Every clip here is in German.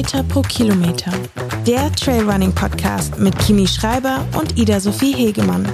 Höhenmeter pro Kilometer. Der Trailrunning-Podcast mit Kimi Schreiber und Ida-Sophie Hegemann.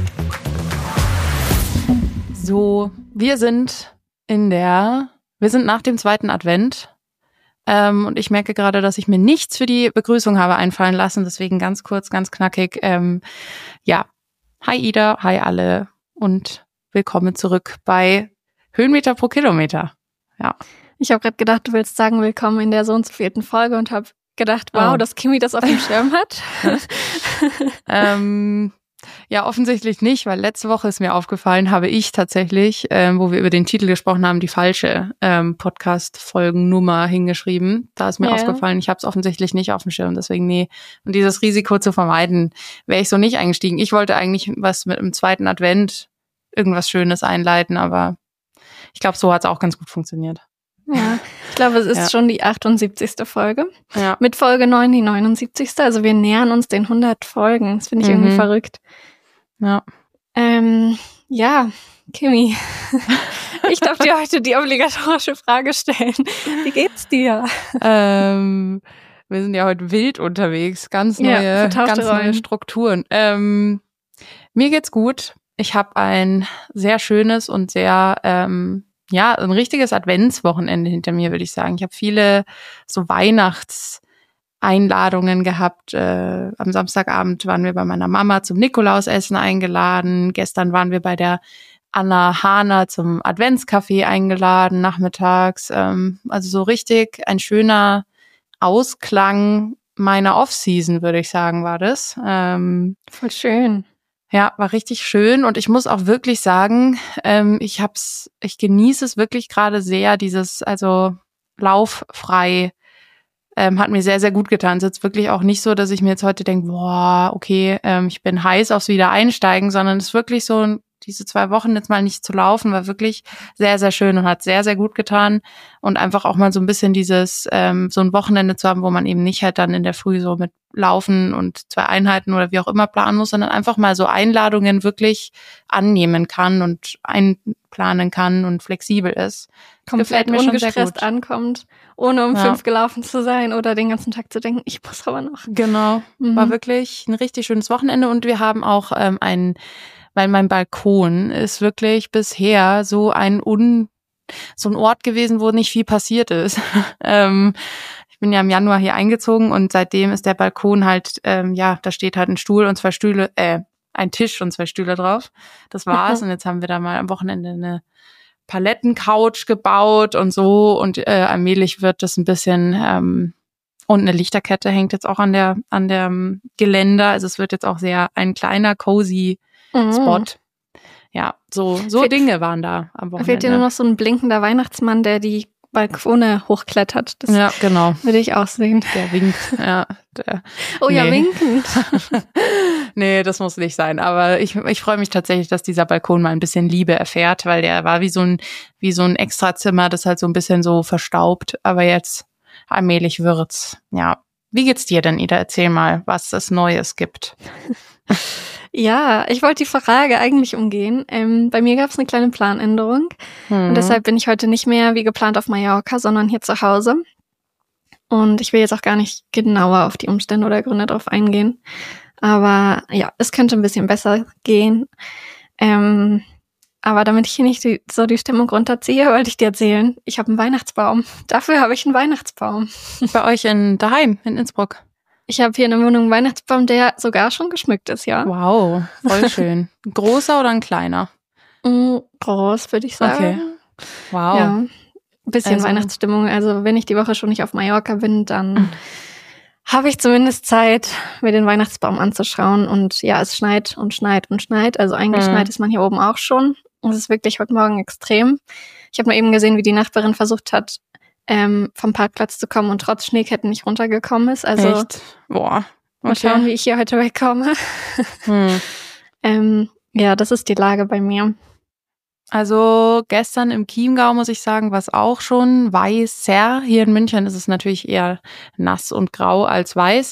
So, wir sind nach dem zweiten Advent. Und ich merke gerade, dass ich mir nichts für die Begrüßung habe einfallen lassen. Deswegen ganz kurz, ganz knackig. Hi Ida, hi alle und willkommen zurück bei Höhenmeter pro Kilometer. Ja. Ich habe gerade gedacht, du willst sagen, willkommen in der so und so vierten Folge und habe gedacht, wow, dass Kimi das auf dem Schirm hat. Ja, offensichtlich nicht, weil letzte Woche ist mir aufgefallen, habe ich tatsächlich, wo wir über den Titel gesprochen haben, die falsche Podcast-Folgennummer hingeschrieben. Da ist mir aufgefallen, ich habe es offensichtlich nicht auf dem Schirm, deswegen nee. Und dieses Risiko zu vermeiden, wäre ich so nicht eingestiegen. Ich wollte eigentlich was mit dem zweiten Advent, irgendwas Schönes einleiten, aber ich glaube, so hat es auch ganz gut funktioniert. Ja, ich glaube, es ist schon die 78. Folge. Ja. Mit Folge 9 die 79. Also wir nähern uns den 100 Folgen. Das finde ich irgendwie verrückt. Ja. Ja, Kimi, ich darf dir heute die obligatorische Frage stellen. Wie geht's dir? Wir sind ja heute wild unterwegs. Ganz neue Strukturen. Mir geht's gut. Ich habe ein sehr schönes und sehr ein richtiges Adventswochenende hinter mir, würde ich sagen. Ich habe viele so Weihnachtseinladungen gehabt. Am Samstagabend waren wir bei meiner Mama zum Nikolausessen eingeladen. Gestern waren wir bei der Anna Hahner zum Adventscafé eingeladen, nachmittags. Also so richtig ein schöner Ausklang meiner Off-Season, würde ich sagen, war das. Voll schön. Ja, war richtig schön und ich muss auch wirklich sagen, ich genieße es wirklich gerade sehr, also lauffrei hat mir sehr, sehr gut getan. Es ist jetzt wirklich auch nicht so, dass ich mir jetzt heute denke, boah, okay, ich bin heiß aufs Wiedereinsteigen, sondern es ist wirklich so, diese 2 Wochen jetzt mal nicht zu laufen, war wirklich sehr, sehr schön und hat sehr, sehr gut getan. Und einfach auch mal so ein bisschen dieses, so ein Wochenende zu haben, wo man eben nicht halt dann in der Früh so mit Laufen und 2 Einheiten oder wie auch immer planen muss, sondern einfach mal so Einladungen wirklich annehmen kann und einplanen kann und flexibel ist. Komplett mir ungestresst ankommt, ohne um 5 gelaufen zu sein oder den ganzen Tag zu denken, ich muss aber noch. Genau, war wirklich ein richtig schönes Wochenende und wir haben auch weil mein Balkon ist wirklich bisher so ein Ort gewesen, wo nicht viel passiert ist. Ich bin ja im Januar hier eingezogen und seitdem ist der Balkon halt, da steht halt ein Stuhl und 2 Stühle, ein Tisch und 2 Stühle drauf. Das war's. Und jetzt haben wir da mal am Wochenende eine Palettencouch gebaut und so und allmählich wird das ein bisschen und eine Lichterkette hängt jetzt auch an der Geländer. Also es wird jetzt auch sehr ein kleiner, cozy Spot. Ja, so Dinge waren da am Wochenende. Fehlt dir nur noch so ein blinkender Weihnachtsmann, der die Balkone hochklettert. Das ja, genau. Würde ich auch sehen. Der winkt, ja. Ja, winkend. Nee, das muss nicht sein. Aber ich freue mich tatsächlich, dass dieser Balkon mal ein bisschen Liebe erfährt, weil der war wie so ein Extrazimmer, das halt so ein bisschen so verstaubt. Aber jetzt allmählich wird's. Ja. Wie geht's dir denn, Ida? Erzähl mal, was es Neues gibt. Ja, ich wollte die Frage eigentlich umgehen. Bei mir gab es eine kleine Planänderung und deshalb bin ich heute nicht mehr wie geplant auf Mallorca, sondern hier zu Hause. Und ich will jetzt auch gar nicht genauer auf die Umstände oder Gründe drauf eingehen. Aber ja, es könnte ein bisschen besser gehen. Aber damit ich hier nicht die Stimmung runterziehe, wollte ich dir erzählen, ich habe einen Weihnachtsbaum. Dafür habe ich einen Weihnachtsbaum. Bei euch daheim in Innsbruck? Ich habe hier in der Wohnung einen Weihnachtsbaum, der sogar schon geschmückt ist, ja. Wow, voll schön. Ein großer oder ein kleiner? Groß, würde ich sagen. Okay. Wow. Ja, ein bisschen Weihnachtsstimmung. Also wenn ich die Woche schon nicht auf Mallorca bin, dann habe ich zumindest Zeit, mir den Weihnachtsbaum anzuschauen. Und ja, es schneit und schneit und schneit. Also eingeschneit ist man hier oben auch schon. Es ist wirklich heute Morgen extrem. Ich habe nur eben gesehen, wie die Nachbarin versucht hat, vom Parkplatz zu kommen und trotz Schneeketten nicht runtergekommen ist. Also echt? Boah. Okay. Mal schauen, wie ich hier heute wegkomme. Ja, das ist die Lage bei mir. Also gestern im Chiemgau, muss ich sagen, war es auch schon weißer. Hier in München ist es natürlich eher nass und grau als weiß.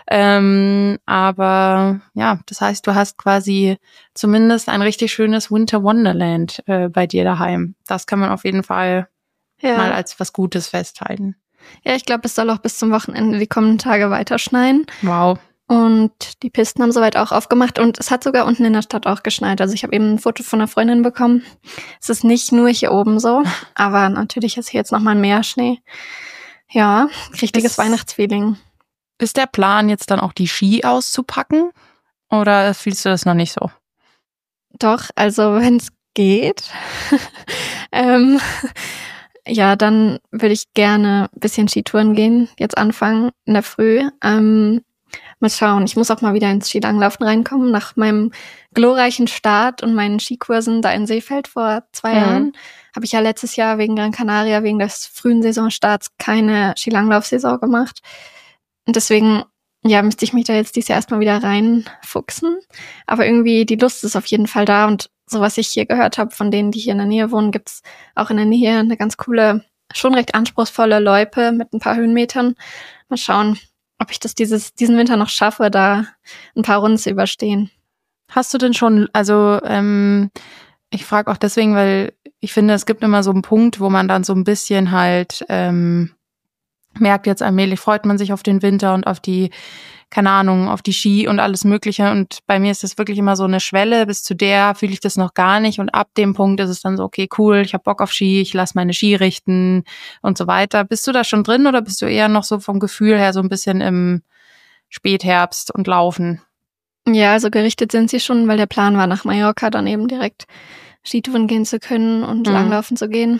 Aber ja, das heißt, du hast quasi zumindest ein richtig schönes Winter Wonderland bei dir daheim. Das kann man auf jeden Fall mal als was Gutes festhalten. Ja, ich glaube, es soll auch bis zum Wochenende die kommenden Tage weiter schneien. Wow. Und die Pisten haben soweit auch aufgemacht und es hat sogar unten in der Stadt auch geschneit. Also ich habe eben ein Foto von einer Freundin bekommen. Es ist nicht nur hier oben so, aber natürlich ist hier jetzt nochmal mehr Schnee. Ja, richtiges Weihnachtsfeeling. Ist der Plan, jetzt dann auch die Ski auszupacken? Oder fühlst du das noch nicht so? Doch, also wenn es geht. Ja, dann würde ich gerne ein bisschen Skitouren gehen, jetzt anfangen in der Früh. Mal schauen, ich muss auch mal wieder ins Skilanglaufen reinkommen. Nach meinem glorreichen Start und meinen Skikursen da in Seefeld vor 2 Jahren habe ich ja letztes Jahr wegen Gran Canaria, wegen des frühen Saisonstarts keine Skilanglaufsaison gemacht. Und deswegen, ja, müsste ich mich da jetzt dieses Jahr erstmal wieder reinfuchsen. Aber irgendwie, die Lust ist auf jeden Fall da. Und so, was ich hier gehört habe von denen, die hier in der Nähe wohnen, gibt's auch in der Nähe eine ganz coole, schon recht anspruchsvolle Loipe mit ein paar Höhenmetern. Mal schauen, ob ich das diesen Winter noch schaffe, da ein paar Runden zu überstehen. Hast du denn schon, also ich frage auch deswegen, weil ich finde, es gibt immer so einen Punkt, wo man dann so ein bisschen halt merkt, jetzt allmählich freut man sich auf den Winter und auf die, keine Ahnung, auf die Ski und alles Mögliche. Und bei mir ist das wirklich immer so eine Schwelle, bis zu der fühle ich das noch gar nicht. Und ab dem Punkt ist es dann so, okay, cool, ich habe Bock auf Ski, ich lasse meine Ski richten und so weiter. Bist du da schon drin oder bist du eher noch so vom Gefühl her so ein bisschen im Spätherbst und Laufen? Ja, also gerichtet sind sie schon, weil der Plan war, nach Mallorca dann eben direkt Skitouren gehen zu können und langlaufen zu gehen.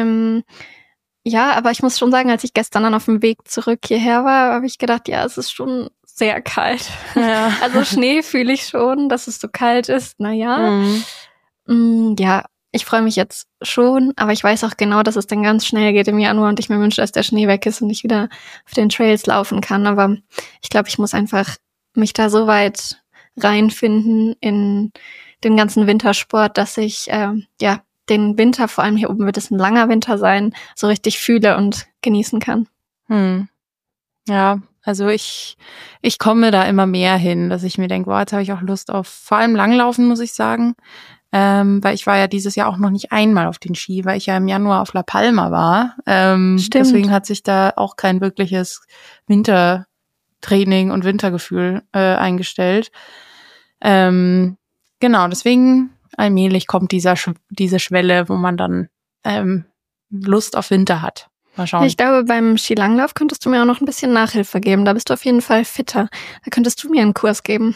Ja, aber ich muss schon sagen, als ich gestern dann auf dem Weg zurück hierher war, habe ich gedacht, ja, es ist schon sehr kalt. Ja. Also Schnee fühle ich schon, dass es so kalt ist. Naja, ja, ich freue mich jetzt schon, aber ich weiß auch genau, dass es dann ganz schnell geht im Januar und ich mir wünsche, dass der Schnee weg ist und ich wieder auf den Trails laufen kann. Aber ich glaube, ich muss einfach mich da so weit reinfinden in den ganzen Wintersport, dass ich, den Winter, vor allem hier oben wird es ein langer Winter sein, so richtig fühle und genießen kann. Ja, also ich komme da immer mehr hin, dass ich mir denke, boah, jetzt habe ich auch Lust auf vor allem Langlaufen, muss ich sagen. Weil ich war ja dieses Jahr auch noch nicht einmal auf den Ski, weil ich ja im Januar auf La Palma war. Stimmt. Deswegen hat sich da auch kein wirkliches Wintertraining und Wintergefühl eingestellt. Genau, deswegen allmählich kommt diese Schwelle, wo man dann Lust auf Winter hat. Mal schauen. Ich glaube, beim Skilanglauf könntest du mir auch noch ein bisschen Nachhilfe geben. Da bist du auf jeden Fall fitter. Da könntest du mir einen Kurs geben.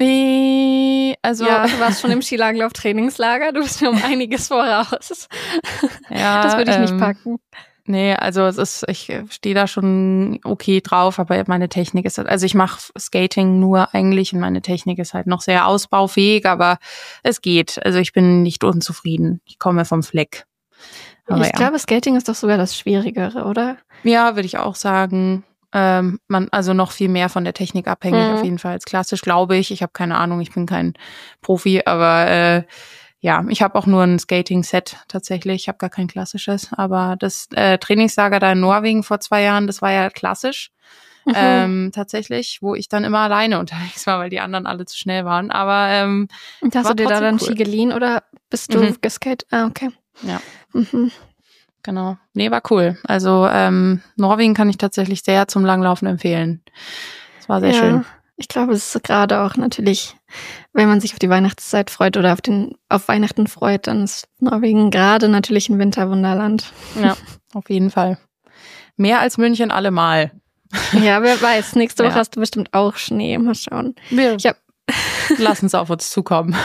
Also ja, du warst schon im Skilanglauf-Trainingslager. Du bist mir um einiges voraus. Ja, das würde ich nicht packen. Nee, also ich stehe da schon okay drauf, aber meine Technik ist, also ich mache Skating nur eigentlich und meine Technik ist halt noch sehr ausbaufähig, aber es geht. Also ich bin nicht unzufrieden. Ich komme vom Fleck. Aber ich glaube, Skating ist doch sogar das Schwierigere, oder? Ja, würde ich auch sagen. Also noch viel mehr von der Technik abhängig auf jeden Fall als klassisch, glaube ich. Ich habe keine Ahnung, ich bin kein Profi, aber ja, ich habe auch nur ein Skating-Set tatsächlich. Ich habe gar kein klassisches. Aber das Trainingslager da in Norwegen vor 2 Jahren, das war ja klassisch. Tatsächlich, wo ich dann immer alleine unterwegs war, weil die anderen alle zu schnell waren. Aber hast du dir da dann Ski geliehen oder bist du geskatet? Ah, okay. Ja. Genau. Nee, war cool. Also Norwegen kann ich tatsächlich sehr zum Langlaufen empfehlen. Das war sehr schön. Ich glaube, es ist gerade auch natürlich, wenn man sich auf die Weihnachtszeit freut oder auf Weihnachten freut, dann ist Norwegen gerade natürlich ein Winterwunderland. Ja, auf jeden Fall. Mehr als München allemal. Ja, wer weiß. Nächste Woche hast du bestimmt auch Schnee. Mal schauen. Lassen es auf uns zukommen.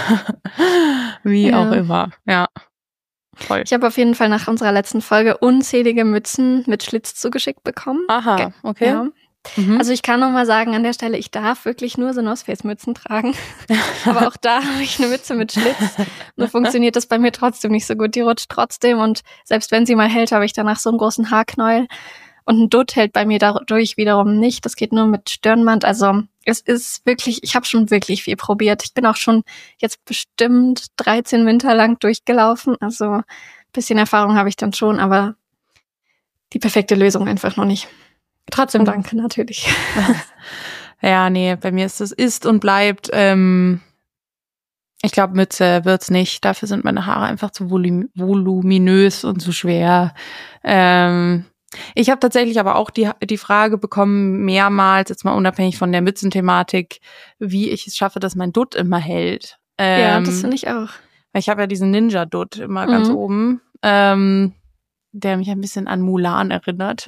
Wie auch immer. Ja. Voll. Ich habe auf jeden Fall nach unserer letzten Folge unzählige Mützen mit Schlitz zugeschickt bekommen. Aha, okay. Ja. Also ich kann noch mal sagen, an der Stelle, ich darf wirklich nur so Nosface-Mützen tragen. Aber auch da habe ich eine Mütze mit Schlitz. Nur funktioniert das bei mir trotzdem nicht so gut. Die rutscht trotzdem und selbst wenn sie mal hält, habe ich danach so einen großen Haarknäuel. Und ein Dutt hält bei mir dadurch wiederum nicht. Das geht nur mit Stirnband. Also es ist wirklich, ich habe schon wirklich viel probiert. Ich bin auch schon jetzt bestimmt 13 Winter lang durchgelaufen. Also ein bisschen Erfahrung habe ich dann schon, aber die perfekte Lösung einfach noch nicht. Trotzdem danke, natürlich. Ja, nee, bei mir ist und bleibt, ich glaube, Mütze wird's nicht. Dafür sind meine Haare einfach zu voluminös und zu schwer. Ich habe tatsächlich aber auch die Frage bekommen, mehrmals, jetzt mal unabhängig von der Mützenthematik, wie ich es schaffe, dass mein Dutt immer hält. Ja, das finde ich auch. Ich habe ja diesen Ninja-Dutt immer ganz oben, der mich ein bisschen an Mulan erinnert.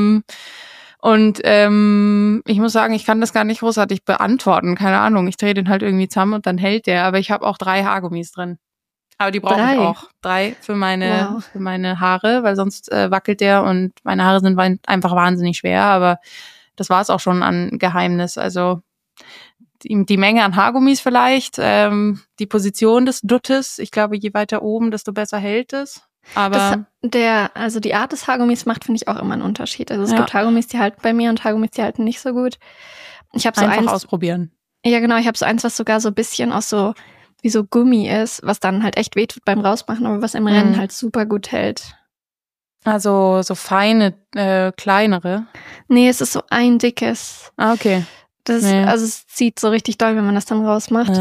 Ich muss sagen, ich kann das gar nicht großartig beantworten. Keine Ahnung, ich drehe den halt irgendwie zusammen und dann hält der. Aber ich habe auch 3 Haargummis drin. Aber die brauche ich auch. 3 für meine Haare, weil sonst wackelt der und meine Haare sind einfach wahnsinnig schwer. Aber das war es auch schon an Geheimnis. Also die Menge an Haargummis vielleicht, die Position des Duttes. Ich glaube, je weiter oben, desto besser hält es. Aber die Art des Haargummis macht, finde ich, auch immer einen Unterschied. Also es gibt Haargummis, die halten bei mir und Haargummis, die halten nicht so gut. Ich habe so einfach ausprobieren. Ja, genau. Ich habe so eins, was sogar so ein bisschen aus so wie so Gummi ist, was dann halt echt wehtut beim Rausmachen, aber was im Rennen halt super gut hält. Also so feine, kleinere? Nee, es ist so ein dickes. Ah, okay. Also es zieht so richtig doll, wenn man das dann rausmacht.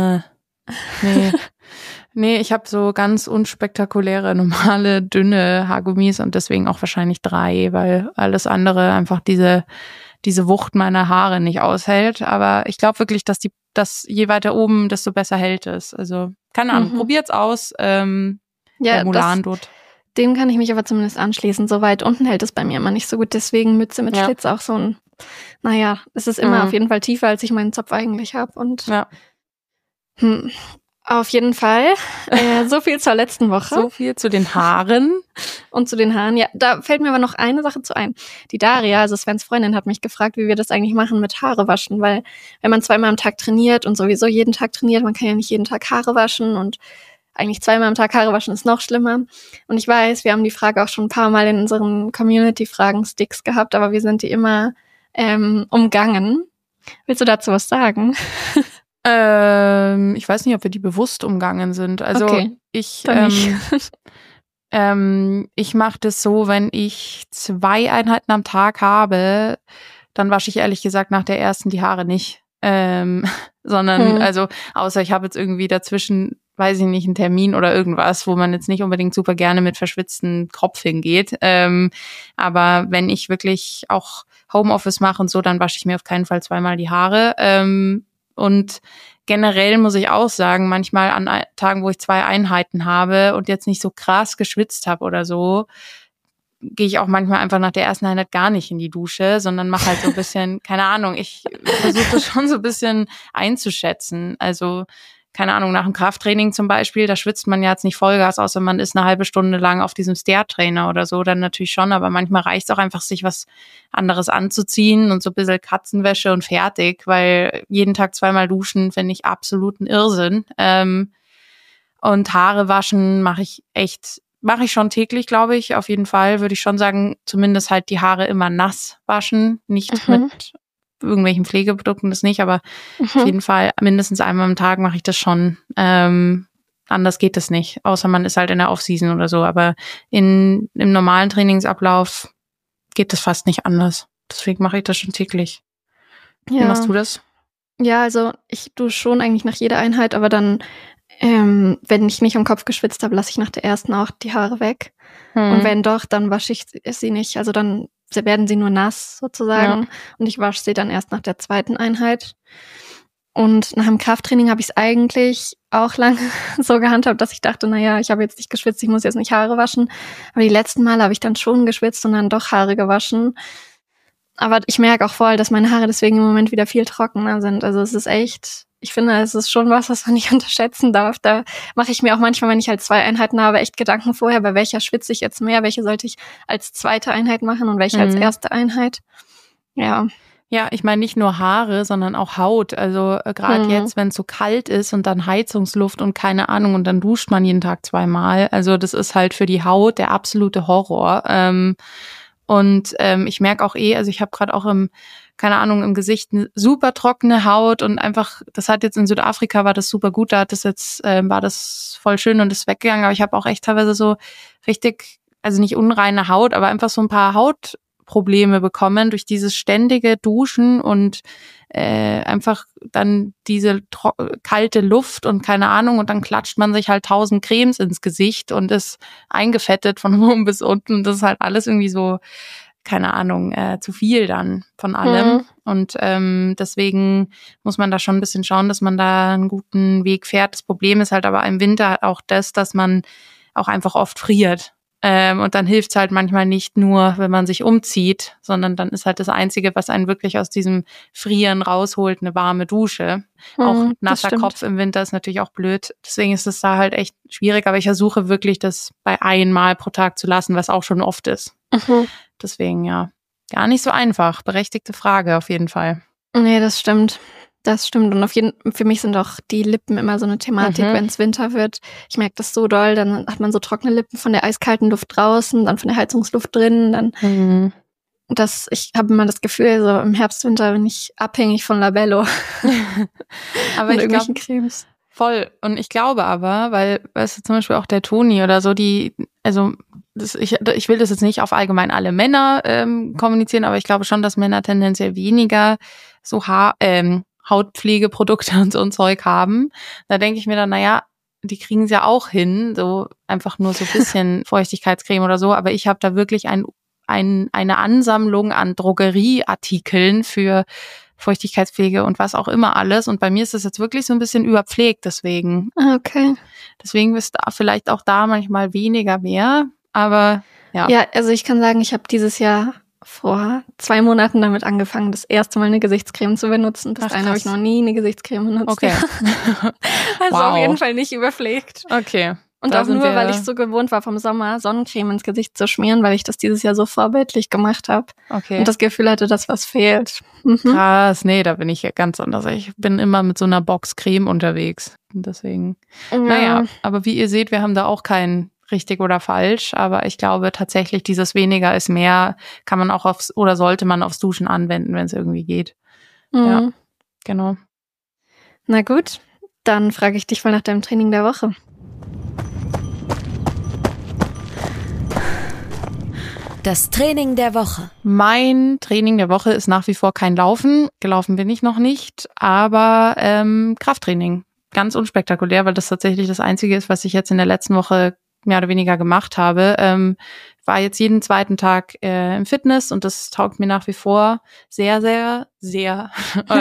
Nee, ich habe so ganz unspektakuläre, normale, dünne Haargummis und deswegen auch wahrscheinlich 3, weil alles andere einfach diese Wucht meiner Haare nicht aushält. Aber ich glaube wirklich, dass je weiter oben, desto besser hält es. Also, keine Ahnung, probiert's aus. Der Mulan-Dutt. Dem kann ich mich aber zumindest anschließen. So weit unten hält es bei mir immer nicht so gut. Deswegen Mütze mit Schlitz auch so ein, es ist immer auf jeden Fall tiefer, als ich meinen Zopf eigentlich habe. Und auf jeden Fall. So viel zur letzten Woche. So viel zu den Haaren. Und zu den Haaren. Ja, da fällt mir aber noch eine Sache zu ein. Die Daria, also Svens Freundin, hat mich gefragt, wie wir das eigentlich machen mit Haare waschen. Weil wenn man 2-mal am Tag trainiert und sowieso jeden Tag trainiert, man kann ja nicht jeden Tag Haare waschen und eigentlich 2-mal am Tag Haare waschen ist noch schlimmer. Und ich weiß, wir haben die Frage auch schon ein paar Mal in unseren Community-Fragen-Sticks gehabt, aber wir sind die immer umgangen. Willst du dazu was sagen? Ich weiß nicht, ob wir die bewusst umgangen sind. Also okay, ich mache das so, wenn ich 2 Einheiten am Tag habe, dann wasche ich ehrlich gesagt nach der ersten die Haare nicht. Sondern, also außer ich habe jetzt irgendwie dazwischen, weiß ich nicht, einen Termin oder irgendwas, wo man jetzt nicht unbedingt super gerne mit verschwitztem Kopf hingeht. Aber wenn ich wirklich auch Homeoffice mache und so, dann wasche ich mir auf keinen Fall 2-mal die Haare. Und generell muss ich auch sagen, manchmal an Tagen, wo ich 2 Einheiten habe und jetzt nicht so krass geschwitzt habe oder so, gehe ich auch manchmal einfach nach der ersten Einheit gar nicht in die Dusche, sondern mache halt so ein bisschen, keine Ahnung, ich versuche das schon so ein bisschen einzuschätzen. Also, keine Ahnung, nach dem Krafttraining zum Beispiel, da schwitzt man ja jetzt nicht Vollgas, außer man ist eine halbe Stunde lang auf diesem Stair-Trainer oder so, dann natürlich schon, aber manchmal reicht es auch einfach, sich was anderes anzuziehen und so ein bisschen Katzenwäsche und fertig, weil jeden Tag 2-mal duschen finde ich absoluten Irrsinn. Und Haare waschen mache ich schon täglich, glaube ich, auf jeden Fall, würde ich schon sagen, zumindest halt die Haare immer nass waschen, nicht mit irgendwelchen Pflegeprodukten, das nicht, aber auf jeden Fall mindestens einmal am Tag mache ich das schon. Anders geht das nicht, außer man ist halt in der Off-Season oder so, aber im normalen Trainingsablauf geht das fast nicht anders. Deswegen mache ich das schon täglich. Ja. Wie machst du das? Ja, also ich dusche schon eigentlich nach jeder Einheit, aber dann, wenn ich nicht am Kopf geschwitzt habe, lasse ich nach der ersten auch die Haare weg. Und wenn doch, dann wasche ich sie nicht. Also dann werden sie nur nass sozusagen und ich wasche sie dann erst nach der 2. Einheit. Und nach dem Krafttraining habe ich es eigentlich auch lange so gehandhabt, dass ich dachte, ich habe jetzt nicht geschwitzt, ich muss jetzt nicht Haare waschen. Aber die letzten Male habe ich dann schon geschwitzt und dann doch Haare gewaschen. Aber ich merke auch voll, dass meine Haare deswegen im Moment wieder viel trockener sind. Also es ist echt, ich finde, es ist schon was man nicht unterschätzen darf. Da mache ich mir auch manchmal, wenn ich halt 2 Einheiten habe, echt Gedanken vorher, bei welcher schwitze ich jetzt mehr, welche sollte ich als 2. Einheit machen und welche als 1. Einheit. Ja. Ja, ich meine nicht nur Haare, sondern auch Haut. Also gerade jetzt, wenn es so kalt ist und dann Heizungsluft und keine Ahnung und dann duscht man jeden Tag 2-mal. Also das ist halt für die Haut der absolute Horror. Ich merke auch also ich habe gerade auch im Gesicht eine super trockene Haut und einfach, das hat jetzt in Südafrika war das super gut, da hat das jetzt, war das voll schön und ist weggegangen, aber ich habe auch echt teilweise so richtig, also nicht unreine Haut, aber einfach so ein paar Hautprobleme bekommen durch dieses ständige Duschen und einfach dann diese kalte Luft und keine Ahnung und dann klatscht man sich halt 1000 Cremes ins Gesicht und ist eingefettet von oben bis unten und das ist halt alles irgendwie so, keine Ahnung, zu viel dann von allem. Und deswegen muss man da schon ein bisschen schauen, dass man da einen guten Weg fährt. Das Problem ist halt aber im Winter auch das, dass man auch einfach oft friert. Und dann hilft's halt manchmal nicht nur, wenn man sich umzieht, sondern dann ist halt das Einzige, was einen wirklich aus diesem Frieren rausholt, eine warme Dusche. Auch nasser Kopf im Winter ist natürlich auch blöd. Deswegen ist es da halt echt schwierig. Aber ich versuche wirklich, das bei einmal pro Tag zu lassen, was auch schon oft ist. Deswegen, ja, gar nicht so einfach. Berechtigte Frage auf jeden Fall. Nee, das stimmt. Das stimmt. Und für mich sind auch die Lippen immer so eine Thematik, wenn es Winter wird. Ich merke das so doll, dann hat man so trockene Lippen von der eiskalten Luft draußen, dann von der Heizungsluft drin, dann ich habe immer das Gefühl, so im Herbst, Winter bin ich abhängig von Labello. Aber ich glaube, Cremes. Voll. Und ich glaube aber, weil, weißt du, zum Beispiel auch der Toni oder so, ich will das jetzt nicht auf allgemein alle Männer kommunizieren, aber ich glaube schon, dass Männer tendenziell weniger so Hautpflegeprodukte und so ein Zeug haben. Da denke ich mir dann, naja, die kriegen es ja auch hin, so einfach nur so ein bisschen Feuchtigkeitscreme oder so, aber ich habe da wirklich eine Ansammlung an Drogerieartikeln für Feuchtigkeitspflege und was auch immer alles. Und bei mir ist das jetzt wirklich so ein bisschen überpflegt, deswegen. Okay. Deswegen ist da vielleicht auch da manchmal weniger mehr, aber ja. Ja, also ich kann sagen, ich habe dieses Jahr vor 2 Monaten damit angefangen, das erste Mal eine Gesichtscreme zu benutzen. Bis dahin habe ich noch nie eine Gesichtscreme benutzt. Okay. Also auf jeden Fall nicht überpflegt. Okay. Und auch nur, weil ich so gewohnt war, vom Sommer Sonnencreme ins Gesicht zu schmieren, weil ich das dieses Jahr so vorbildlich gemacht habe. Okay. Und das Gefühl hatte, dass was fehlt. Krass, nee, da bin ich ja ganz anders. Ich bin immer mit so einer Box Creme unterwegs. Deswegen, naja, aber wie ihr seht, wir haben da auch kein richtig oder falsch, aber ich glaube tatsächlich, dieses weniger ist mehr, kann man auch sollte man aufs Duschen anwenden, wenn es irgendwie geht. Ja, genau. Na gut, dann frage ich dich mal nach deinem Training der Woche. Das Training der Woche. Mein Training der Woche ist nach wie vor kein Laufen. Gelaufen bin ich noch nicht, aber Krafttraining. Ganz unspektakulär, weil das tatsächlich das Einzige ist, was ich jetzt in der letzten Woche mehr oder weniger gemacht habe. War jetzt jeden zweiten Tag im Fitness und das taugt mir nach wie vor sehr, sehr, sehr.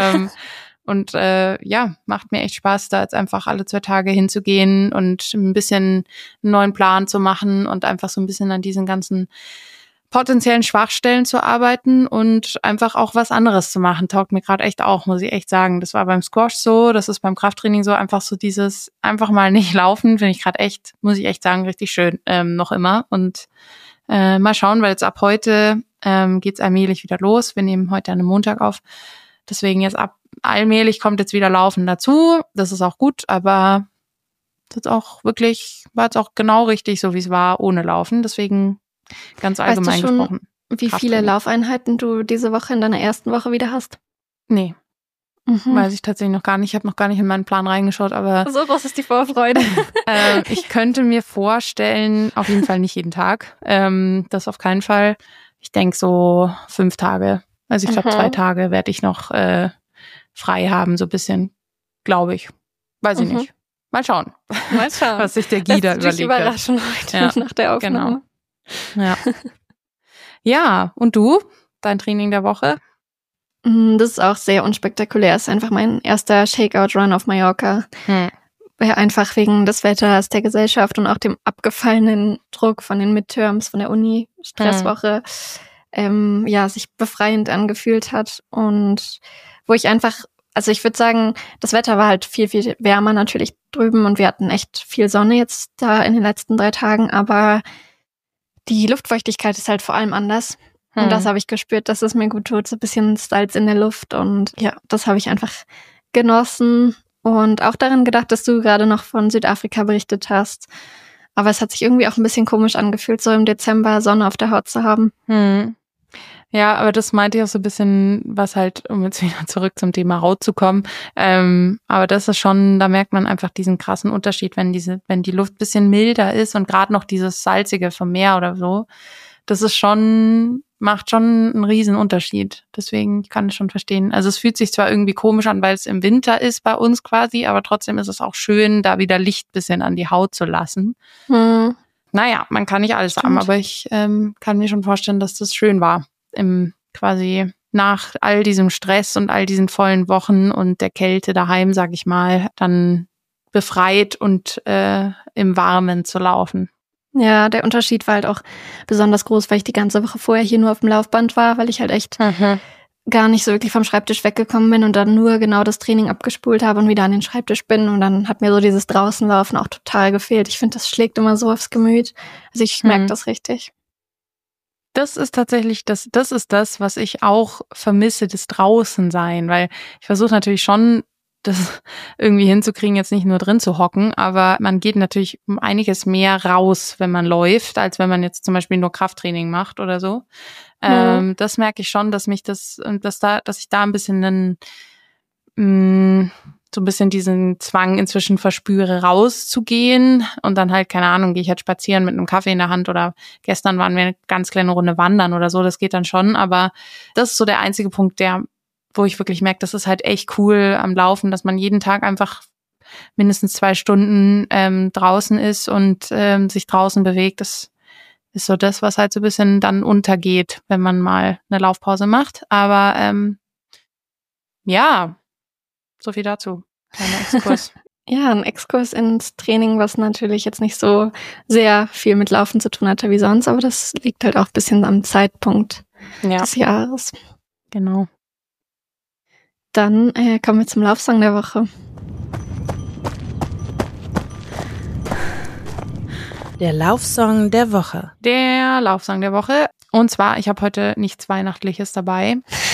Und macht mir echt Spaß, da jetzt einfach alle 2 Tage hinzugehen und ein bisschen einen neuen Plan zu machen und einfach so ein bisschen an diesen ganzen potenziellen Schwachstellen zu arbeiten und einfach auch was anderes zu machen. Taugt mir gerade echt auch, muss ich echt sagen. Das war beim Squash so, das ist beim Krafttraining so, einfach so dieses einfach mal nicht laufen, finde ich gerade echt, muss ich echt sagen, richtig schön noch immer. Und mal schauen, weil jetzt ab heute geht's allmählich wieder los. Wir nehmen heute an einem Montag auf. Deswegen allmählich kommt jetzt wieder Laufen dazu. Das ist auch gut, aber das war jetzt auch genau richtig, so wie es war, ohne Laufen. Deswegen ganz allgemein gesprochen. Wie viele Laufeinheiten du diese Woche in deiner ersten Woche wieder hast? Nee. Weiß ich tatsächlich noch gar nicht. Ich habe noch gar nicht in meinen Plan reingeschaut, aber so groß ist die Vorfreude. Ich könnte mir vorstellen, auf jeden Fall nicht jeden Tag. Das auf keinen Fall. Ich denke so 5 Tage. Also ich glaube 2 Tage werde ich noch frei haben, so ein bisschen, glaube ich. Weiß ich nicht. Mal schauen. Was sich der Guida überlegt. Dich überraschen heute nach der Aufnahme. Genau. Ja. Ja, und du? Dein Training der Woche? Das ist auch sehr unspektakulär. Es ist einfach mein erster Shakeout-Run auf Mallorca. Einfach wegen des Wetters, der Gesellschaft und auch dem abgefallenen Druck von den Midterms, von der Uni, Stresswoche, sich befreiend angefühlt hat. Und wo ich einfach, also ich würde sagen, das Wetter war halt viel, viel wärmer natürlich drüben und wir hatten echt viel Sonne jetzt da in den letzten 3 Tagen, aber die Luftfeuchtigkeit ist halt vor allem anders. Und das habe ich gespürt, dass es mir gut tut. So ein bisschen Salz in der Luft. Und ja, das habe ich einfach genossen. Und auch daran gedacht, dass du gerade noch von Südafrika berichtet hast. Aber es hat sich irgendwie auch ein bisschen komisch angefühlt, so im Dezember Sonne auf der Haut zu haben. Ja, aber das meinte ich auch so ein bisschen, was halt, um jetzt wieder zurück zum Thema Haut zu kommen. Aber das ist schon, da merkt man einfach diesen krassen Unterschied, wenn die Luft ein bisschen milder ist und gerade noch dieses Salzige vom Meer oder so. Das ist macht schon einen riesen Unterschied. Deswegen kann ich schon verstehen. Also es fühlt sich zwar irgendwie komisch an, weil es im Winter ist bei uns quasi, aber trotzdem ist es auch schön, da wieder Licht ein bisschen an die Haut zu lassen. naja, man kann nicht alles haben, aber ich kann mir schon vorstellen, dass das schön war, quasi nach all diesem Stress und all diesen vollen Wochen und der Kälte daheim, sag ich mal, dann befreit und im Warmen zu laufen. Ja, der Unterschied war halt auch besonders groß, weil ich die ganze Woche vorher hier nur auf dem Laufband war, weil ich halt echt gar nicht so wirklich vom Schreibtisch weggekommen bin und dann nur genau das Training abgespult habe und wieder an den Schreibtisch bin. Und dann hat mir so dieses Draußenlaufen auch total gefehlt. Ich finde, das schlägt immer so aufs Gemüt. Also ich merke das richtig. Das ist tatsächlich das ist das, was ich auch vermisse, das Draußensein, weil ich versuche natürlich schon, das irgendwie hinzukriegen, jetzt nicht nur drin zu hocken, aber man geht natürlich um einiges mehr raus, wenn man läuft, als wenn man jetzt zum Beispiel nur Krafttraining macht oder so. Das merke ich schon, dass ich da ein bisschen so ein bisschen diesen Zwang inzwischen verspüre, rauszugehen und dann halt, keine Ahnung, gehe ich halt spazieren mit einem Kaffee in der Hand oder gestern waren wir eine ganz kleine Runde wandern oder so, das geht dann schon, aber das ist so der einzige Punkt, wo ich wirklich merke, das ist halt echt cool am Laufen, dass man jeden Tag einfach mindestens 2 Stunden draußen ist und sich draußen bewegt. Das ist so das, was halt so ein bisschen dann untergeht, wenn man mal eine Laufpause macht. Aber ja, so viel dazu. Kleiner Exkurs. Ja, ein Exkurs ins Training, was natürlich jetzt nicht so sehr viel mit Laufen zu tun hatte wie sonst, aber das liegt halt auch ein bisschen am Zeitpunkt des Jahres. Genau. Dann kommen wir zum Laufsong der Woche. Der Laufsong der Woche. Der Laufsong der Woche. Und zwar, ich habe heute nichts Weihnachtliches dabei.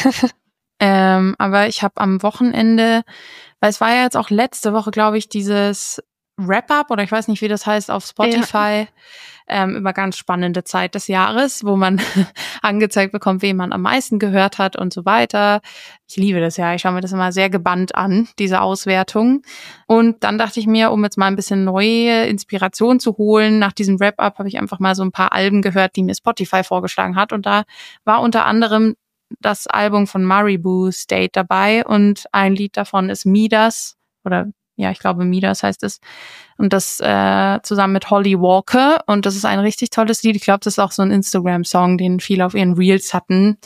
Aber ich habe am Wochenende, weil es war ja jetzt auch letzte Woche, glaube ich, dieses Wrap-Up oder ich weiß nicht, wie das heißt, auf Spotify, über ganz spannende Zeit des Jahres, wo man angezeigt bekommt, wen man am meisten gehört hat und so weiter. Ich liebe das ja, ich schaue mir das immer sehr gebannt an, diese Auswertung. Und dann dachte ich mir, um jetzt mal ein bisschen neue Inspiration zu holen, nach diesem Wrap-Up habe ich einfach mal so ein paar Alben gehört, die mir Spotify vorgeschlagen hat. Und da war unter anderem das Album von Maribou State dabei und ein Lied davon ist Midas oder ja, ich glaube Midas heißt es und das zusammen mit Holly Walker und das ist ein richtig tolles Lied. Ich glaube, das ist auch so ein Instagram-Song, den viele auf ihren Reels hatten.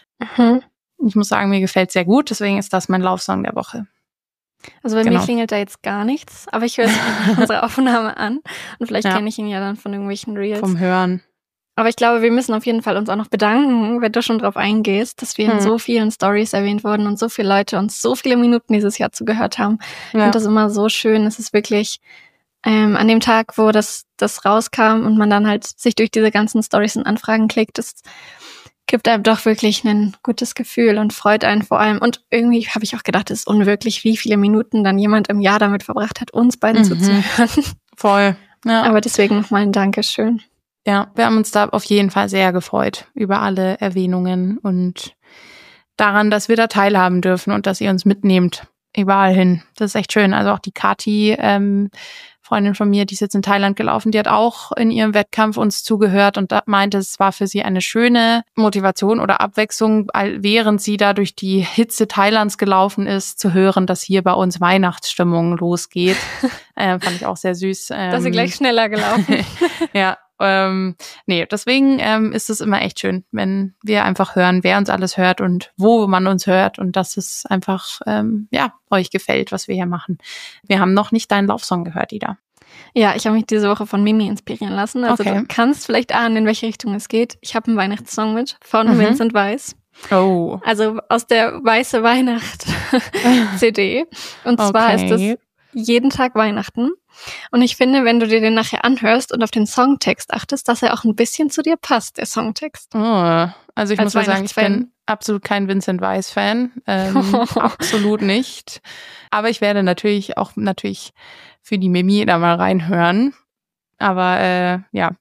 Ich muss sagen, mir gefällt sehr gut, deswegen ist das mein Laufsong der Woche. Also bei mir klingelt da jetzt gar nichts, aber ich höre es unsere Aufnahme an und vielleicht kenne ich ihn ja dann von irgendwelchen Reels. Vom Hören. Aber ich glaube, wir müssen auf jeden Fall uns auch noch bedanken, wenn du schon drauf eingehst, dass wir in so vielen Stories erwähnt wurden und so viele Leute uns so viele Minuten dieses Jahr zugehört haben. Ich finde das immer so schön. Es ist wirklich an dem Tag, wo das rauskam und man dann halt sich durch diese ganzen Stories und Anfragen klickt, das gibt einem doch wirklich ein gutes Gefühl und freut einen vor allem. Und irgendwie habe ich auch gedacht, es ist unwirklich, wie viele Minuten dann jemand im Jahr damit verbracht hat, uns beiden zuzuhören. Voll. Ja. Aber deswegen nochmal ein Dankeschön. Ja, wir haben uns da auf jeden Fall sehr gefreut über alle Erwähnungen und daran, dass wir da teilhaben dürfen und dass ihr uns mitnehmt überall hin. Das ist echt schön. Also auch die Kathi, Freundin von mir, die ist jetzt in Thailand gelaufen, die hat auch in ihrem Wettkampf uns zugehört und meinte, es war für sie eine schöne Motivation oder Abwechslung, während sie da durch die Hitze Thailands gelaufen ist, zu hören, dass hier bei uns Weihnachtsstimmung losgeht. Fand ich auch sehr süß. Da ist sie gleich schneller gelaufen. Ja. Deswegen ist es immer echt schön, wenn wir einfach hören, wer uns alles hört und wo man uns hört und dass es einfach, euch gefällt, was wir hier machen. Wir haben noch nicht deinen Laufsong gehört, Ida. Ja, ich habe mich diese Woche von Mimi inspirieren lassen. Also du kannst vielleicht ahnen, in welche Richtung es geht. Ich habe einen Weihnachtssong mit von Vincent Weiss. Oh. Also aus der Weiße Weihnacht CD. Und zwar ist es jeden Tag Weihnachten. Und ich finde, wenn du dir den nachher anhörst und auf den Songtext achtest, dass er auch ein bisschen zu dir passt, der Songtext. Oh, also ich muss mal sagen, ich bin absolut kein Vincent Weiss-Fan. Absolut nicht. Aber ich werde natürlich für die Mimi da mal reinhören. Aber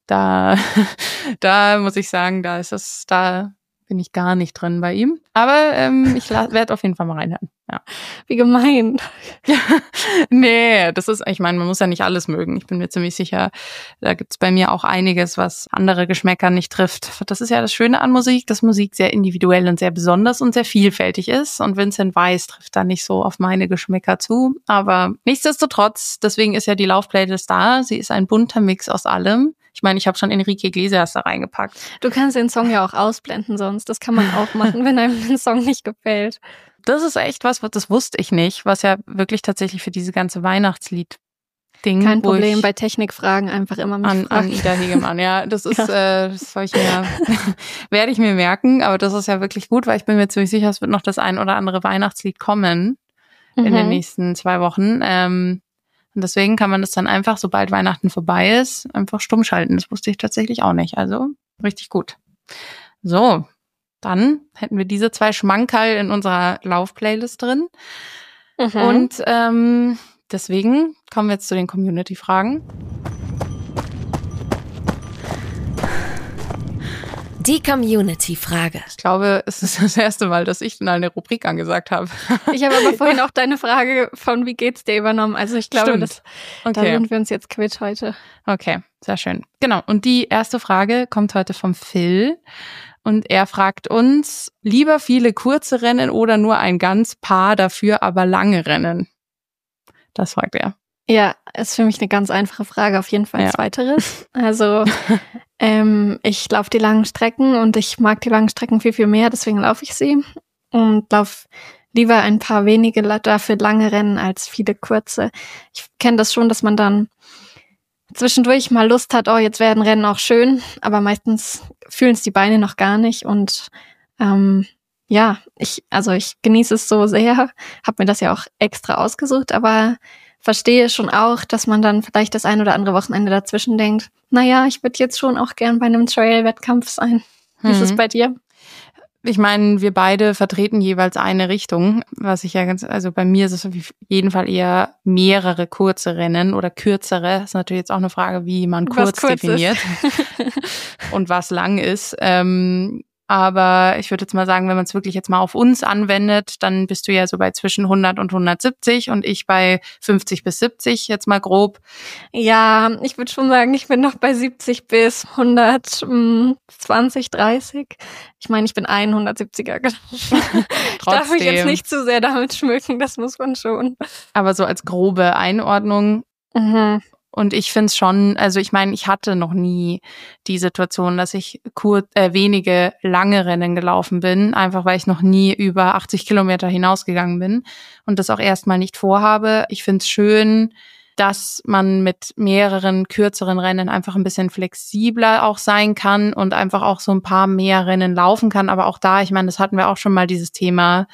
da muss ich sagen, da bin ich gar nicht drin bei ihm. Aber ich werde auf jeden Fall mal reinhören. Ja. Wie gemein. Nee, ich meine, man muss ja nicht alles mögen. Ich bin mir ziemlich sicher, da gibt's bei mir auch einiges, was andere Geschmäcker nicht trifft. Das ist ja das Schöne an Musik, dass Musik sehr individuell und sehr besonders und sehr vielfältig ist. Und Vincent Weiss trifft da nicht so auf meine Geschmäcker zu. Aber nichtsdestotrotz, deswegen ist ja die Laufplaylist da. Sie ist ein bunter Mix aus allem. Ich meine, ich habe schon Enrique Iglesias da reingepackt. Du kannst den Song ja auch ausblenden sonst. Das kann man auch machen, wenn einem der Song nicht gefällt. Das ist echt was, das wusste ich nicht, was ja wirklich tatsächlich für diese ganze Weihnachtslied-Ding. Kein Problem, bei Technikfragen einfach immer mich fragen. An Ida Hegemann, ja. Das ist, das soll ich mir, werde ich mir merken, aber das ist ja wirklich gut, weil ich bin mir ziemlich sicher, es wird noch das ein oder andere Weihnachtslied kommen in den nächsten 2 Wochen. Und deswegen kann man das dann einfach, sobald Weihnachten vorbei ist, einfach stumm schalten. Das wusste ich tatsächlich auch nicht. Also richtig gut. So. Dann hätten wir diese 2 Schmankerl in unserer Lauf-Playlist drin. Und deswegen kommen wir jetzt zu den Community-Fragen. Die Community-Frage. Ich glaube, es ist das erste Mal, dass ich eine Rubrik angesagt habe. Ich habe aber vorhin auch deine Frage von wie geht's dir übernommen. Also ich glaube, da sind wir uns jetzt quitt heute. Okay, sehr schön. Genau, und die erste Frage kommt heute vom Phil. Und er fragt uns, lieber viele kurze Rennen oder nur ein ganz paar, dafür aber lange Rennen? Das fragt er. Ja, ist für mich eine ganz einfache Frage, auf jeden Fall Zweiteres. Also ich laufe die langen Strecken und ich mag die langen Strecken viel, viel mehr, deswegen laufe ich sie. Und laufe lieber ein paar wenige, dafür lange Rennen als viele kurze. Ich kenne das schon, dass man dann zwischendurch mal Lust hat, oh, jetzt werden Rennen auch schön, aber meistens fühlen es die Beine noch gar nicht und ich genieße es so sehr, habe mir das ja auch extra ausgesucht, aber verstehe schon auch, dass man dann vielleicht das ein oder andere Wochenende dazwischen denkt, naja, ich würde jetzt schon auch gern bei einem Trail-Wettkampf sein. Wie ist es bei dir? Ich meine, wir beide vertreten jeweils eine Richtung, was ich ja also bei mir ist es auf jeden Fall eher mehrere kurze Rennen oder kürzere. Das ist natürlich jetzt auch eine Frage, wie man kurz definiert und was lang ist. Aber ich würde jetzt mal sagen, wenn man es wirklich jetzt mal auf uns anwendet, dann bist du ja so bei zwischen 100 und 170 und ich bei 50 bis 70, jetzt mal grob. Ja, ich würde schon sagen, ich bin noch bei 70 bis 120, 30. Ich meine, ich bin 170er. Darf ich jetzt nicht zu sehr damit schmücken, das muss man schon. Aber so als grobe Einordnung. Und ich finde es schon, also ich meine, ich hatte noch nie die Situation, dass ich wenige lange Rennen gelaufen bin, einfach weil ich noch nie über 80 Kilometer hinausgegangen bin und das auch erstmal nicht vorhabe. Ich finde es schön, dass man mit mehreren kürzeren Rennen einfach ein bisschen flexibler auch sein kann und einfach auch so ein paar mehr Rennen laufen kann. Aber auch da, ich meine, das hatten wir auch schon mal, dieses Thema,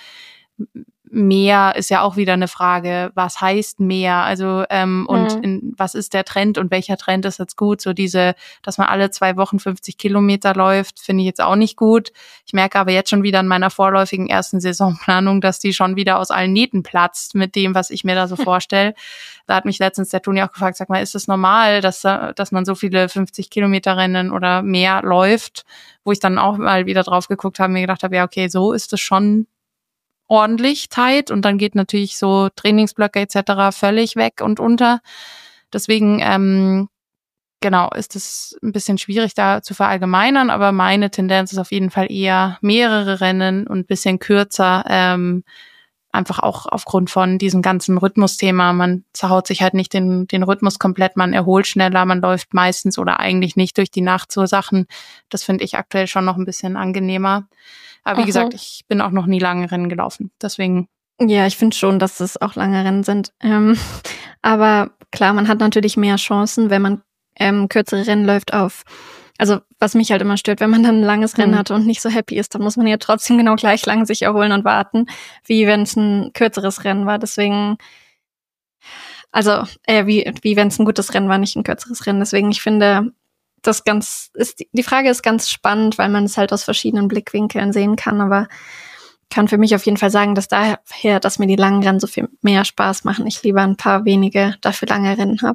mehr ist ja auch wieder eine Frage, was heißt mehr? Also was ist der Trend und welcher Trend ist jetzt gut? So dass man alle 2 Wochen 50 Kilometer läuft, finde ich jetzt auch nicht gut. Ich merke aber jetzt schon wieder in meiner vorläufigen ersten Saisonplanung, dass die schon wieder aus allen Nähten platzt mit dem, was ich mir da so vorstelle. Da hat mich letztens der Toni auch gefragt, sag mal, ist es normal, dass man so viele 50 Kilometer Rennen oder mehr läuft? Wo ich dann auch mal wieder drauf geguckt habe, mir gedacht habe, ja okay, so ist es schon ordentlich tight und dann geht natürlich so Trainingsblöcke etc. völlig weg und unter. Deswegen, ist es ein bisschen schwierig da zu verallgemeinern, aber meine Tendenz ist auf jeden Fall eher mehrere Rennen und ein bisschen kürzer, einfach auch aufgrund von diesem ganzen Rhythmusthema. Man zerhaut sich halt nicht den Rhythmus komplett, man erholt schneller, man läuft meistens oder eigentlich nicht durch die Nacht so Sachen. Das finde ich aktuell schon noch ein bisschen angenehmer. Aber wie gesagt, ich bin auch noch nie lange Rennen gelaufen. Deswegen. Ja, ich finde schon, dass es auch lange Rennen sind. Aber klar, man hat natürlich mehr Chancen, wenn man kürzere Rennen läuft also was mich halt immer stört, wenn man dann ein langes Rennen hatte und nicht so happy ist, dann muss man ja trotzdem genau gleich lang sich erholen und warten, wie wenn es ein kürzeres Rennen war. Deswegen, also wie wenn es ein gutes Rennen war, nicht ein kürzeres Rennen. Deswegen, ich finde, die Frage ist ganz spannend, weil man es halt aus verschiedenen Blickwinkeln sehen kann, aber kann für mich auf jeden Fall sagen, dass daher, dass mir die langen Rennen so viel mehr Spaß machen, ich lieber ein paar wenige, dafür lange Rennen habe.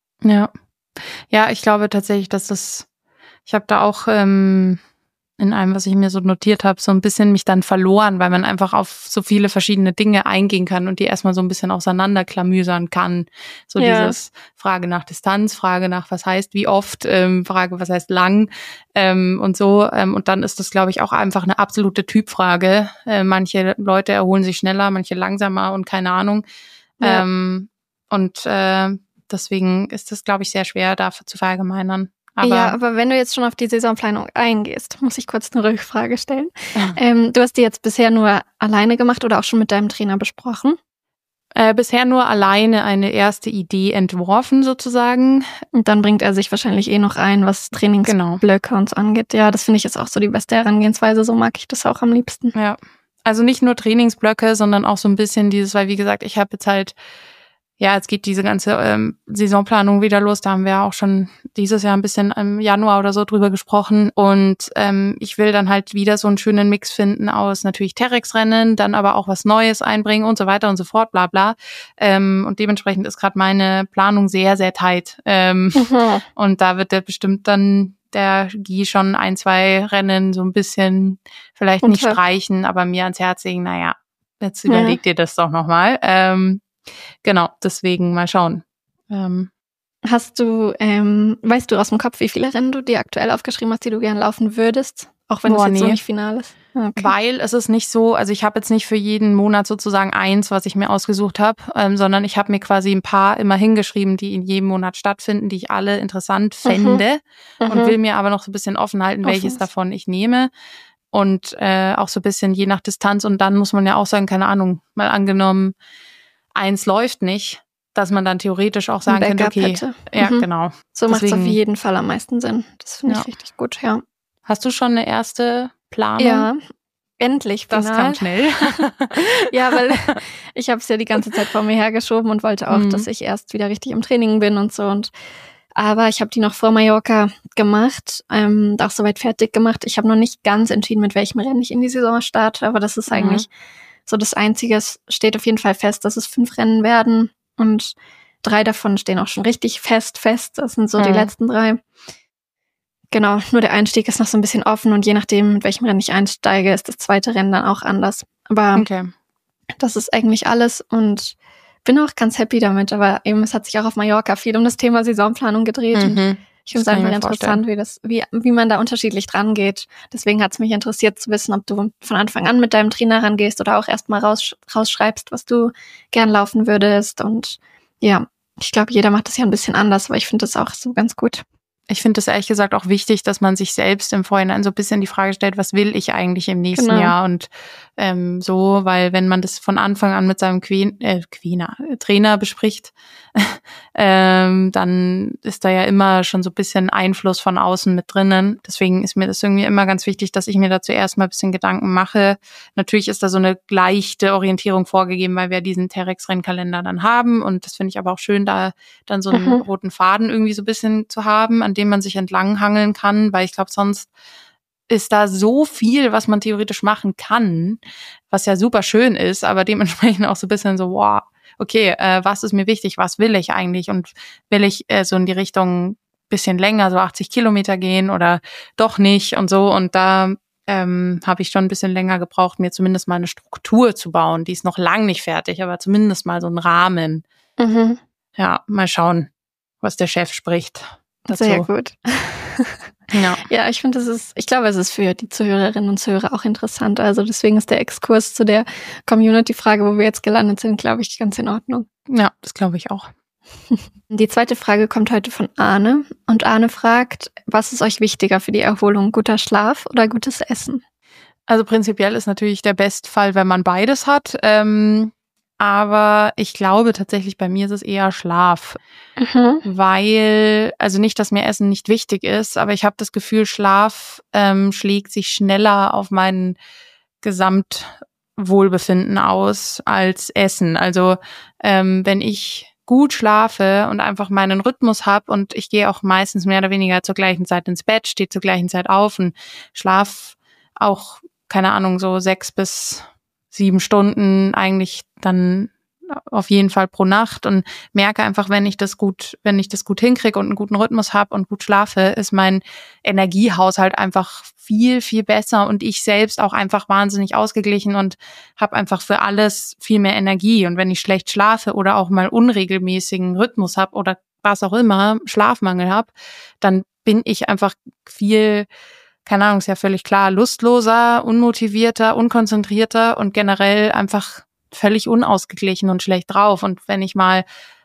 Ja, ich glaube tatsächlich, dass ich habe da auch in einem, was ich mir so notiert habe, so ein bisschen mich dann verloren, weil man einfach auf so viele verschiedene Dinge eingehen kann und die erstmal so ein bisschen auseinanderklamüsern kann. So dieses Frage nach Distanz, Frage nach was heißt wie oft, Frage was heißt lang und so. Und dann ist das, glaube ich, auch einfach eine absolute Typfrage. Manche Leute erholen sich schneller, manche langsamer und keine Ahnung. Ja. Deswegen ist das, glaube ich, sehr schwer, dafür zu verallgemeinern. Aber wenn du jetzt schon auf die Saisonplanung eingehst, muss ich kurz eine Rückfrage stellen. Du hast die jetzt bisher nur alleine gemacht oder auch schon mit deinem Trainer besprochen? Bisher nur alleine eine erste Idee entworfen sozusagen. Und dann bringt er sich wahrscheinlich noch ein, was Trainingsblöcke und so angeht. Ja, das finde ich jetzt auch so die beste Herangehensweise. So mag ich das auch am liebsten. Ja, also nicht nur Trainingsblöcke, sondern auch so ein bisschen dieses, weil wie gesagt, ich habe jetzt halt, jetzt geht diese ganze Saisonplanung wieder los. Da haben wir auch schon dieses Jahr ein bisschen im Januar oder so drüber gesprochen. Und ich will dann halt wieder so einen schönen Mix finden aus natürlich Terex-Rennen, dann aber auch was Neues einbringen und so weiter und so fort, bla bla. Und dementsprechend ist gerade meine Planung sehr, sehr tight. Und da wird der bestimmt dann der Guy schon 1-2 Rennen so ein bisschen vielleicht nicht streichen, aber mir ans Herz legen, jetzt überleg dir das doch nochmal. Genau, deswegen mal schauen. Weißt du aus dem Kopf, wie viele Rennen du dir aktuell aufgeschrieben hast, die du gerne laufen würdest? Auch wenn es jetzt so nicht final ist? Okay. Weil es ist nicht so, also ich habe jetzt nicht für jeden Monat sozusagen eins, was ich mir ausgesucht habe, sondern ich habe mir quasi ein paar immer hingeschrieben, die in jedem Monat stattfinden, die ich alle interessant fände und will mir aber noch so ein bisschen offen halten, welches davon ich nehme. Und auch so ein bisschen je nach Distanz. Und dann muss man ja auch sagen, keine Ahnung, mal angenommen, eins läuft nicht, dass man dann theoretisch auch sagen könnte, okay, hätte. Genau. So macht es auf jeden Fall am meisten Sinn. Das finde ich richtig gut, ja. Hast du schon eine erste Planung? Ja, endlich final. Das kam schnell. Ja, weil ich habe es ja die ganze Zeit vor mir hergeschoben und wollte auch, dass ich erst wieder richtig im Training bin und so. Aber ich habe die noch vor Mallorca gemacht, auch soweit fertig gemacht. Ich habe noch nicht ganz entschieden, mit welchem Rennen ich in die Saison starte, aber das ist eigentlich so das Einzige. Es steht auf jeden Fall fest, dass es 5 Rennen werden und 3 davon stehen auch schon richtig fest. Das sind so die letzten 3. Genau, nur der Einstieg ist noch so ein bisschen offen und je nachdem, mit welchem Rennen ich einsteige, ist das zweite Rennen dann auch anders. Aber das ist eigentlich alles und bin auch ganz happy damit. Aber eben, es hat sich auch auf Mallorca viel um das Thema Saisonplanung gedreht. Und ich finde es einfach interessant, wie man da unterschiedlich dran geht. Deswegen hat es mich interessiert zu wissen, ob du von Anfang an mit deinem Trainer rangehst oder auch erstmal rausschreibst, was du gern laufen würdest. Und ja, ich glaube, jeder macht das ja ein bisschen anders, aber ich finde das auch so ganz gut. Ich finde es ehrlich gesagt auch wichtig, dass man sich selbst im Vorhinein so ein bisschen die Frage stellt, was will ich eigentlich im nächsten Jahr? Und so, weil wenn man das von Anfang an mit seinem Trainer bespricht, dann ist da ja immer schon so ein bisschen Einfluss von außen mit drinnen. Deswegen ist mir das irgendwie immer ganz wichtig, dass ich mir da zuerst mal ein bisschen Gedanken mache. Natürlich ist da so eine leichte Orientierung vorgegeben, weil wir diesen Terex-Rennkalender dann haben. Und das finde ich aber auch schön, da dann so einen roten Faden irgendwie so ein bisschen zu haben, an dem man sich entlanghangeln kann, weil ich glaube, sonst ist da so viel, was man theoretisch machen kann, was ja super schön ist, aber dementsprechend auch so ein bisschen so, wow, okay, was ist mir wichtig, was will ich eigentlich und will ich so in die Richtung bisschen länger, so 80 Kilometer gehen oder doch nicht und so und da habe ich schon ein bisschen länger gebraucht, mir zumindest mal eine Struktur zu bauen, die ist noch lang nicht fertig, aber zumindest mal so einen Rahmen. Ja, mal schauen, was der Chef spricht dazu. Sehr gut. Ja, ich finde, ich glaube, es ist für die Zuhörerinnen und Zuhörer auch interessant. Also deswegen ist der Exkurs zu der Community-Frage, wo wir jetzt gelandet sind, glaube ich, ganz in Ordnung. Ja, das glaube ich auch. Die zweite Frage kommt heute von Arne. Und Arne fragt, was ist euch wichtiger für die Erholung? Guter Schlaf oder gutes Essen? Also prinzipiell ist natürlich der Bestfall, wenn man beides hat. Aber ich glaube tatsächlich, bei mir ist es eher Schlaf. Weil, also nicht, dass mir Essen nicht wichtig ist, aber ich habe das Gefühl, Schlaf schlägt sich schneller auf mein Gesamtwohlbefinden aus als Essen. Also wenn ich gut schlafe und einfach meinen Rhythmus habe und ich gehe auch meistens mehr oder weniger zur gleichen Zeit ins Bett, stehe zur gleichen Zeit auf und schlaf auch, keine Ahnung, so 6 bis 7 Stunden eigentlich dann auf jeden Fall pro Nacht und merke einfach, wenn ich das gut hinkriege und einen guten Rhythmus habe und gut schlafe, ist mein Energiehaushalt einfach viel, viel besser und ich selbst auch einfach wahnsinnig ausgeglichen und habe einfach für alles viel mehr Energie. Und wenn ich schlecht schlafe oder auch mal unregelmäßigen Rhythmus habe oder was auch immer, Schlafmangel habe, dann bin ich einfach viel, keine Ahnung, ist ja völlig klar, lustloser, unmotivierter, unkonzentrierter und generell einfach völlig unausgeglichen und schlecht drauf. Und wenn ich mal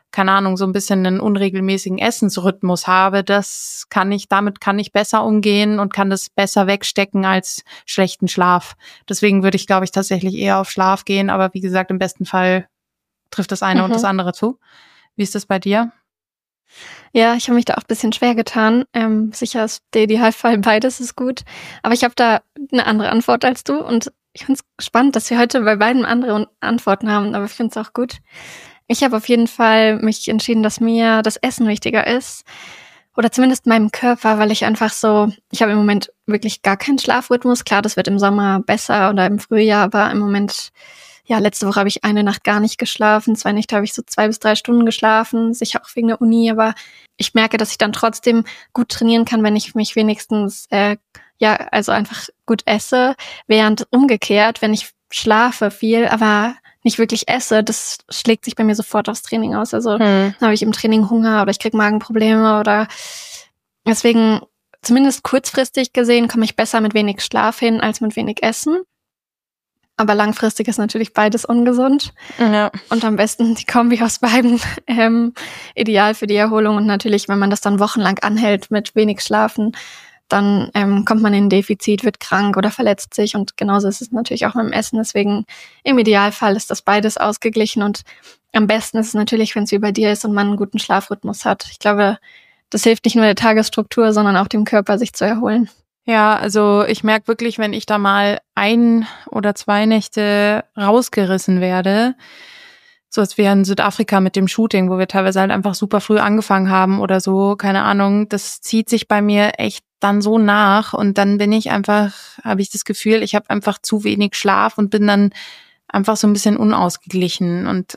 keine Ahnung, so ein bisschen einen unregelmäßigen Essensrhythmus habe, damit kann ich besser umgehen und kann das besser wegstecken als schlechten Schlaf. Deswegen würde ich, glaube ich, tatsächlich eher auf Schlaf gehen, aber wie gesagt, im besten Fall trifft das eine und das andere zu. Wie ist das bei dir? Ja, ich habe mich da auch ein bisschen schwer getan. Sicher ist der Idealfall, beides ist gut. Aber ich habe da eine andere Antwort als du und ich finde es spannend, dass wir heute bei beiden andere Antworten haben, aber ich finde es auch gut. Ich habe auf jeden Fall mich entschieden, dass mir das Essen wichtiger ist. Oder zumindest meinem Körper, weil ich einfach ich habe im Moment wirklich gar keinen Schlafrhythmus. Klar, das wird im Sommer besser oder im Frühjahr, aber im Moment, ja, letzte Woche habe ich eine Nacht gar nicht geschlafen. 2 Nächte habe ich so 2 bis 3 Stunden geschlafen, sicher auch wegen der Uni, aber ich merke, dass ich dann trotzdem gut trainieren kann, wenn ich mich wenigstens, also einfach gut esse. Während umgekehrt, wenn ich schlafe viel, aber nicht wirklich esse, das schlägt sich bei mir sofort aufs Training aus. Also dann habe ich im Training Hunger oder ich kriege Magenprobleme oder deswegen, zumindest kurzfristig gesehen, komme ich besser mit wenig Schlaf hin als mit wenig Essen. Aber langfristig ist natürlich beides ungesund. Ja. Und am besten die Kombi aus beiden ideal für die Erholung. Und natürlich, wenn man das dann wochenlang anhält mit wenig Schlafen, dann kommt man in ein Defizit, wird krank oder verletzt sich. Und genauso ist es natürlich auch beim Essen. Deswegen im Idealfall ist das beides ausgeglichen. Und am besten ist es natürlich, wenn es wie bei dir ist und man einen guten Schlafrhythmus hat. Ich glaube, das hilft nicht nur der Tagesstruktur, sondern auch dem Körper, sich zu erholen. Ja, also ich merke wirklich, wenn ich da mal 1 oder 2 Nächte rausgerissen werde, so als wir in Südafrika mit dem Shooting, wo wir teilweise halt einfach super früh angefangen haben oder so, keine Ahnung, das zieht sich bei mir echt dann so nach und dann habe ich das Gefühl, ich habe einfach zu wenig Schlaf und bin dann einfach so ein bisschen unausgeglichen und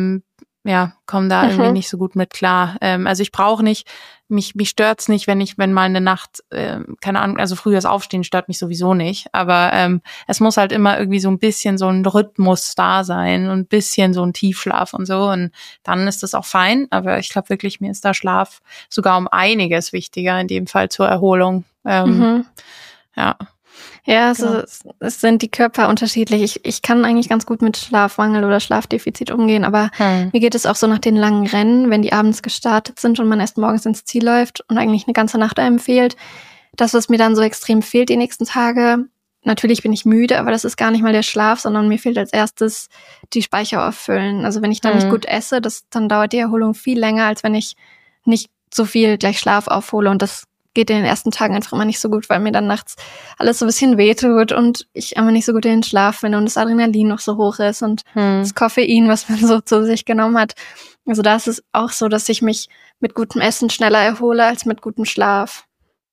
komme da irgendwie nicht so gut mit klar. Also ich brauche nicht, mich stört's nicht, wenn mal eine Nacht, keine Ahnung, also frühes Aufstehen stört mich sowieso nicht, aber es muss halt immer irgendwie so ein bisschen so ein Rhythmus da sein und ein bisschen so ein Tiefschlaf und so und dann ist das auch fein, aber ich glaube wirklich, mir ist da Schlaf sogar um einiges wichtiger, in dem Fall zur Erholung. Ja. Ja, also es sind die Körper unterschiedlich. Ich kann eigentlich ganz gut mit Schlafmangel oder Schlafdefizit umgehen, aber mir geht es auch so nach den langen Rennen, wenn die abends gestartet sind und man erst morgens ins Ziel läuft und eigentlich eine ganze Nacht einem fehlt. Das, was mir dann so extrem fehlt die nächsten Tage, natürlich bin ich müde, aber das ist gar nicht mal der Schlaf, sondern mir fehlt als erstes die Speicher auffüllen. Also wenn ich dann nicht gut esse, dann dauert die Erholung viel länger, als wenn ich nicht so viel gleich Schlaf aufhole und das geht in den ersten Tagen einfach immer nicht so gut, weil mir dann nachts alles so ein bisschen wehtut und ich einfach nicht so gut in den Schlaf finde und das Adrenalin noch so hoch ist und das Koffein, was man so zu sich genommen hat. Also da ist es auch so, dass ich mich mit gutem Essen schneller erhole als mit gutem Schlaf.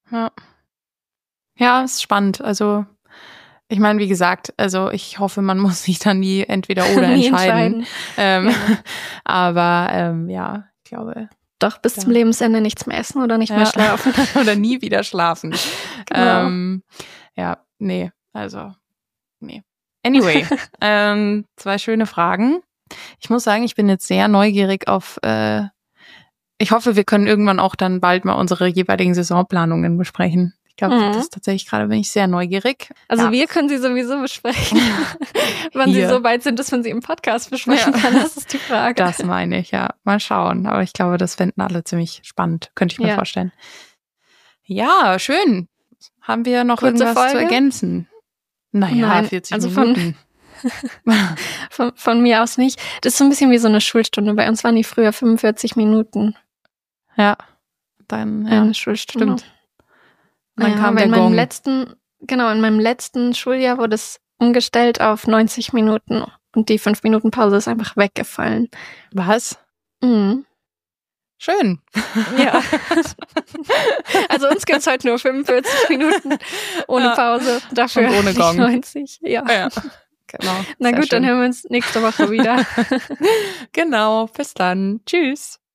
Ja, ist spannend. Also ich meine, wie gesagt, also ich hoffe, man muss sich dann nie entweder oder entscheiden. Aber ich glaube... Doch, bis zum Lebensende nichts mehr essen oder nicht mehr schlafen. Oder nie wieder schlafen. Genau. Nee. Anyway, 2 schöne Fragen. Ich muss sagen, ich bin jetzt sehr neugierig auf, ich hoffe, wir können irgendwann auch dann bald mal unsere jeweiligen Saisonplanungen besprechen. Ich glaube, das ist tatsächlich gerade, bin ich sehr neugierig. Also wir können sie sowieso besprechen. Wann sie so weit sind, dass man sie im Podcast besprechen kann, das ist die Frage. Das meine ich, ja. Mal schauen. Aber ich glaube, das fänden alle ziemlich spannend, könnte ich mir vorstellen. Ja, schön. Haben wir noch irgendwas zu ergänzen? Naja, 40 Minuten. Von mir aus nicht. Das ist so ein bisschen wie so eine Schulstunde. Bei uns waren die früher 45 Minuten. Ja, dann eine Schulstunde. Stimmt. Dann kam der Gong. In meinem letzten Schuljahr wurde es umgestellt auf 90 Minuten und die 5 Minuten Pause ist einfach weggefallen. Was? Schön. Ja. Also uns gibt's heute nur 45 Minuten ohne Pause. Dafür und ohne Gong. 90. Ja. Genau. Na gut, dann hören wir uns nächste Woche wieder. Genau. Bis dann. Tschüss.